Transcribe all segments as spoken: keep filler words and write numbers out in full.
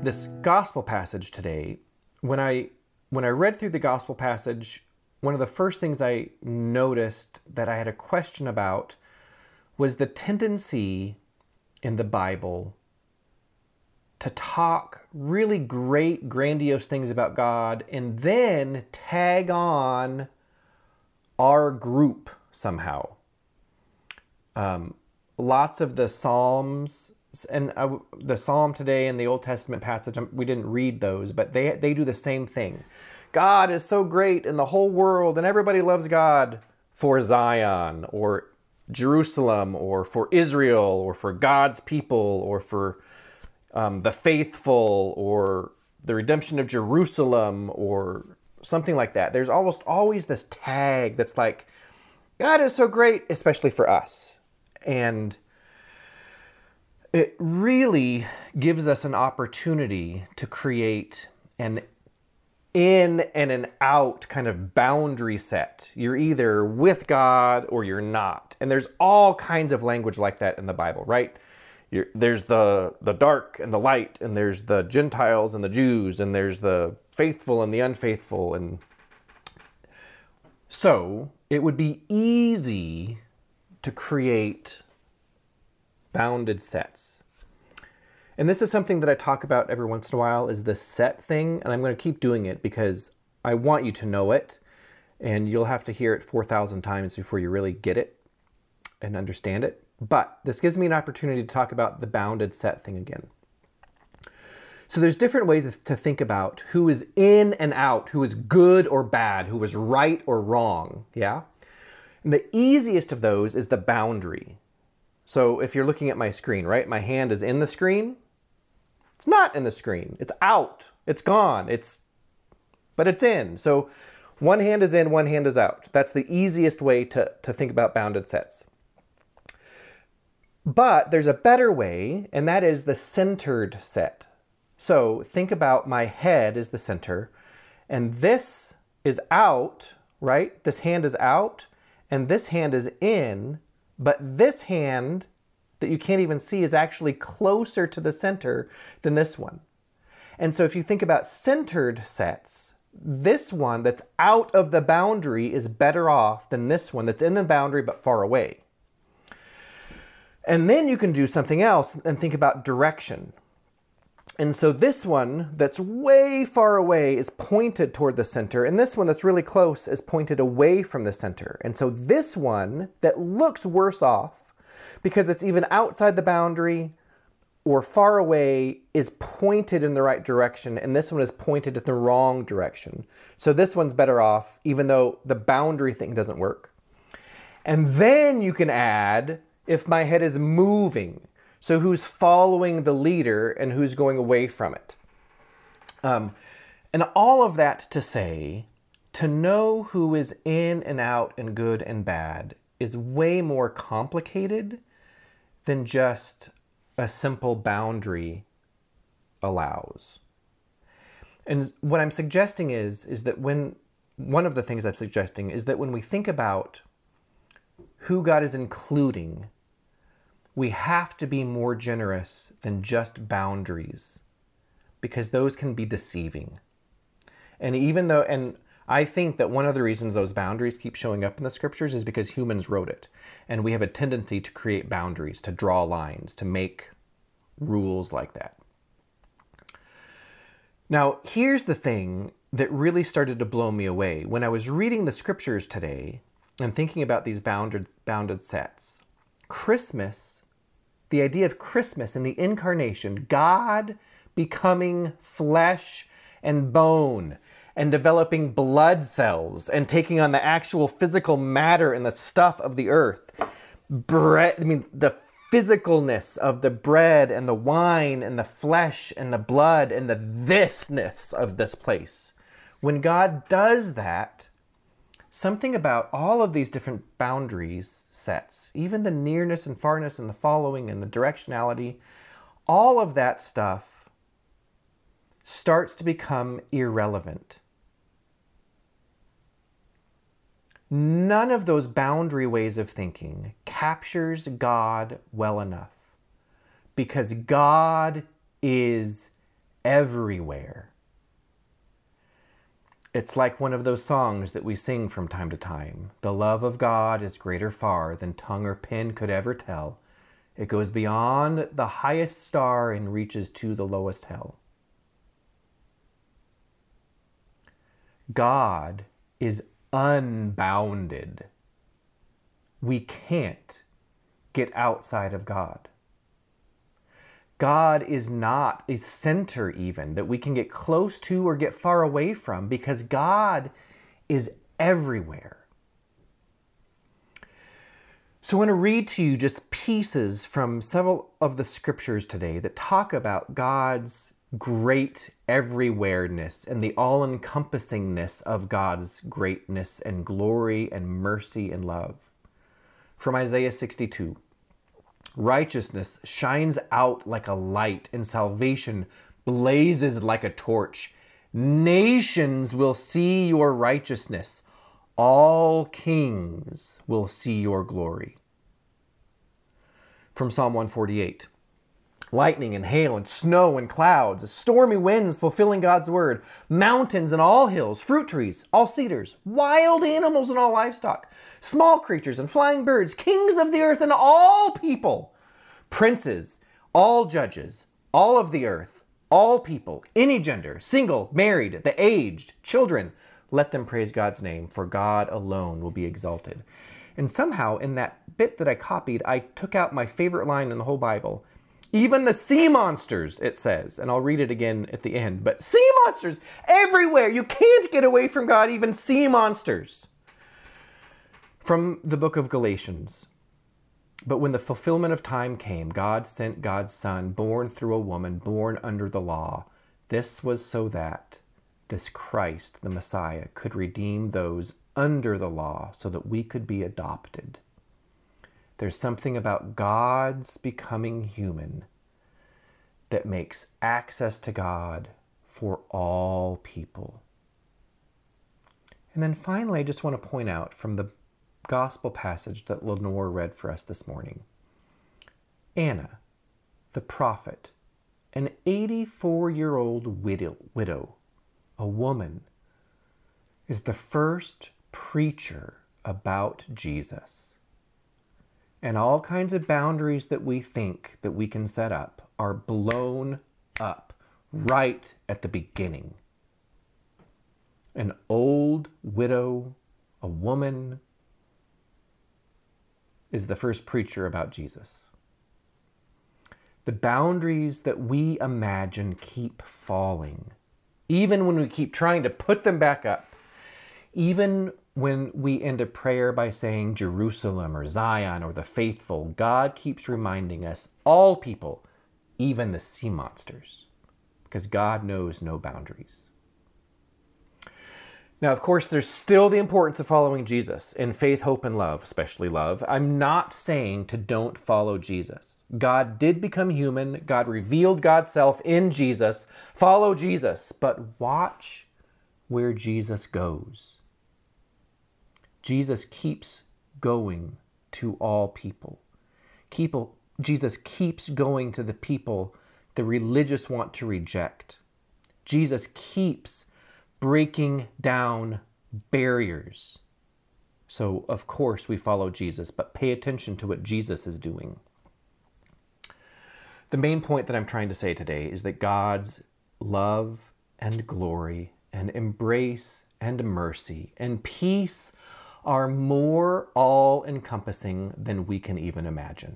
this gospel passage today, when I when I read through the gospel passage, one of the first things I noticed that I had a question about was the tendency in the Bible to talk really great, grandiose things about God and then tag on our group somehow. Um, lots of the Psalms, and uh, the Psalm today and the Old Testament passage, we didn't read those, but they they do the same thing. God is so great in the whole world, and everybody loves God for Zion, or Jerusalem, or for Israel, or for God's people, or for um, the faithful, or the redemption of Jerusalem, or something like that. There's almost always this tag that's like, God is so great, especially for us. And it really gives us an opportunity to create an in and an out kind of boundary set. You're either with God or you're not. And there's all kinds of language like that in the Bible, right? You're, there's the, the dark and the light, and there's the Gentiles and the Jews, and there's the faithful and the unfaithful. And so it would be easy to create bounded sets. And this is something that I talk about every once in a while, is the set thing. And I'm going to keep doing it because I want you to know it. And you'll have to hear it four thousand times before you really get it and understand it. But this gives me an opportunity to talk about the bounded set thing again. So there's different ways to think about who is in and out, who is good or bad, who is right or wrong. Yeah? And the easiest of those is the boundary. So if you're looking at my screen, right? My hand is in the screen. It's not in the screen. It's out. It's gone. It's, but it's in. So one hand is in, one hand is out. That's the easiest way to, to think about bounded sets. But there's a better way, and that is the centered set. So think about my head as the center, and this is out, right? This hand is out, and this hand is in, but this hand that you can't even see is actually closer to the center than this one. And so if you think about centered sets, this one that's out of the boundary is better off than this one that's in the boundary but far away. And then you can do something else and think about direction. And so this one that's way far away is pointed toward the center, and this one that's really close is pointed away from the center. And so this one that looks worse off because it's even outside the boundary or far away is pointed in the right direction, and this one is pointed in the wrong direction. So this one's better off even though the boundary thing doesn't work. And then you can add if my head is moving. So who's following the leader and who's going away from it. Um, and all of that to say, to know who is in and out and good and bad is way more complicated than just a simple boundary allows. And what I'm suggesting is, is that when, one of the things I'm suggesting is that when we think about who God is including, we have to be more generous than just boundaries, because those can be deceiving. And even though, and I think that one of the reasons those boundaries keep showing up in the scriptures is because humans wrote it. And we have a tendency to create boundaries, to draw lines, to make rules like that. Now, here's the thing that really started to blow me away. When I was reading the scriptures today and thinking about these bounded, bounded sets, Christmas, the idea of Christmas and the incarnation, God becoming flesh and bone and developing blood cells and taking on the actual physical matter and the stuff of the earth. Bread, I mean, the physicalness of the bread and the wine and the flesh and the blood and the thisness of this place. When God does that, something about all of these different boundaries sets, even the nearness and farness and the following and the directionality, all of that stuff starts to become irrelevant. None of those boundary ways of thinking captures God well enough, because God is everywhere. It's like one of those songs that we sing from time to time. The love of God is greater far than tongue or pen could ever tell. It goes beyond the highest star and reaches to the lowest hell. God is unbounded. We can't get outside of God. God is not a center even that we can get close to or get far away from, because God is everywhere. So I want to read to you just pieces from several of the scriptures today that talk about God's great everywhereness and the all-encompassingness of God's greatness and glory and mercy and love. From Isaiah sixty-two. Righteousness shines out like a light, and salvation blazes like a torch. Nations will see your righteousness. All kings will see your glory. From Psalm one forty-eight. Lightning and hail and snow and clouds, stormy winds fulfilling God's word, mountains and all hills, fruit trees, all cedars, wild animals and all livestock, small creatures and flying birds, kings of the earth and all people, princes, all judges, all of the earth, all people, any gender, single, married, the aged, children, let them praise God's name, for God alone will be exalted. And somehow in that bit that I copied, I took out my favorite line in the whole Bible. Even the sea monsters, it says, and I'll read it again at the end, but sea monsters everywhere. You can't get away from God, even sea monsters. From the book of Galatians. But when the fulfillment of time came, God sent God's Son, born through a woman, born under the law. This was so that this Christ, the Messiah, could redeem those under the law so that we could be adopted. There's something about God's becoming human that makes access to God for all people. And then finally, I just want to point out from the gospel passage that Lenore read for us this morning. Anna, the prophet, an eighty-four-year-old widow, widow, a woman, is the first preacher about Jesus. And all kinds of boundaries that we think that we can set up are blown up right at the beginning. An old widow, a woman, is the first preacher about Jesus. The boundaries that we imagine keep falling, even when we keep trying to put them back up, even when we end a prayer by saying Jerusalem or Zion or the faithful, God keeps reminding us, all people, even the sea monsters, because God knows no boundaries. Now, of course, there's still the importance of following Jesus in faith, hope, and love, especially love. I'm not saying to don't follow Jesus. God did become human. God revealed God's self in Jesus. Follow Jesus, but watch where Jesus goes. Jesus keeps going to all people. Keep, Jesus keeps going to the people the religious want to reject. Jesus keeps breaking down barriers. So, of course, we follow Jesus, but pay attention to what Jesus is doing. The main point that I'm trying to say today is that God's love and glory and embrace and mercy and peace are more all-encompassing than we can even imagine.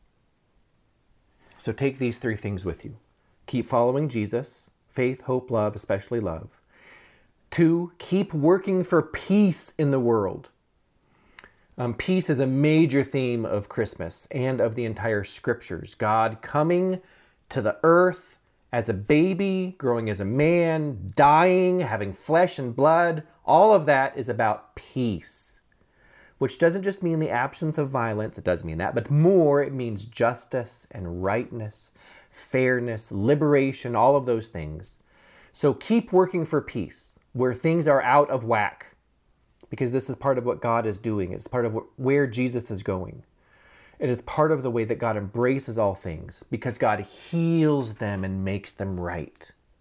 So take these three things with you. Keep following Jesus, faith, hope, love, especially love. Two, keep working for peace in the world. Um, peace is a major theme of Christmas and of the entire scriptures. God coming to the earth as a baby, growing as a man, dying, having flesh and blood. All of that is about peace, which doesn't just mean the absence of violence. It does mean that, but more, it means justice and rightness, fairness, liberation, all of those things. So keep working for peace where things are out of whack, because this is part of what God is doing. It's part of where Jesus is going. It is part of the way that God embraces all things, because God heals them and makes them right.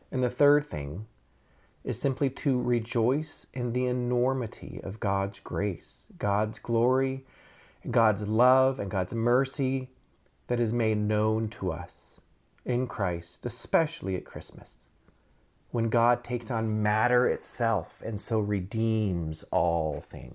And the third thing is simply to rejoice in the enormity of God's grace, God's glory, God's love, and God's mercy that is made known to us in Christ, especially at Christmas, when God takes on matter itself and so redeems all things.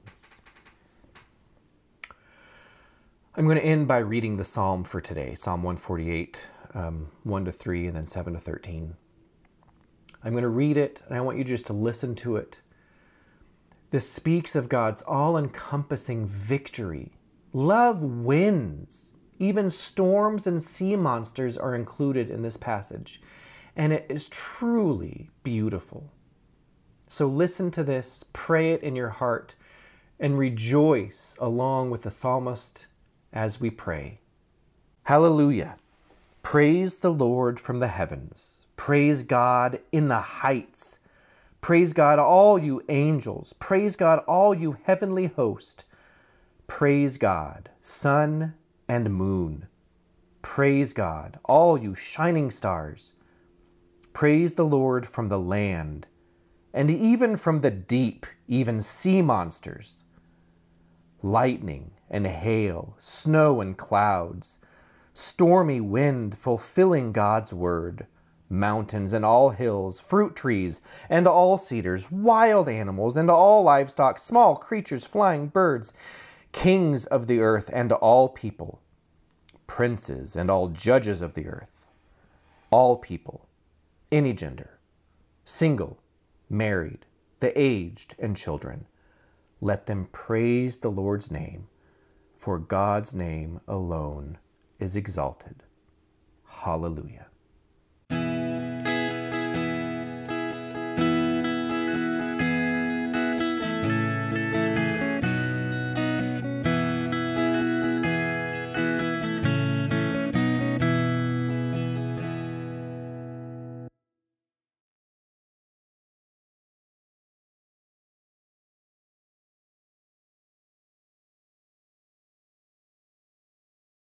I'm going to end by reading the psalm for today, Psalm one forty-eight, um, one to three, and then seven to thirteen. I'm going to read it, and I want you just to listen to it. This speaks of God's all-encompassing victory. Love wins. Even storms and sea monsters are included in this passage, and it is truly beautiful. So listen to this, pray it in your heart, and rejoice along with the psalmist as we pray. Hallelujah! Praise the Lord from the heavens. Praise God in the heights. Praise God, all you angels. Praise God, all you heavenly host. Praise God, sun and moon. Praise God, all you shining stars. Praise the Lord from the land, and even from the deep, even sea monsters. Lightning and hail, snow and clouds, stormy wind fulfilling God's word, mountains and all hills, fruit trees and all cedars, wild animals and all livestock, small creatures, flying birds, kings of the earth and all people, princes and all judges of the earth, all people, any gender, single, married, the aged, and children. Let them praise the Lord's name, for God's name alone is exalted. Hallelujah.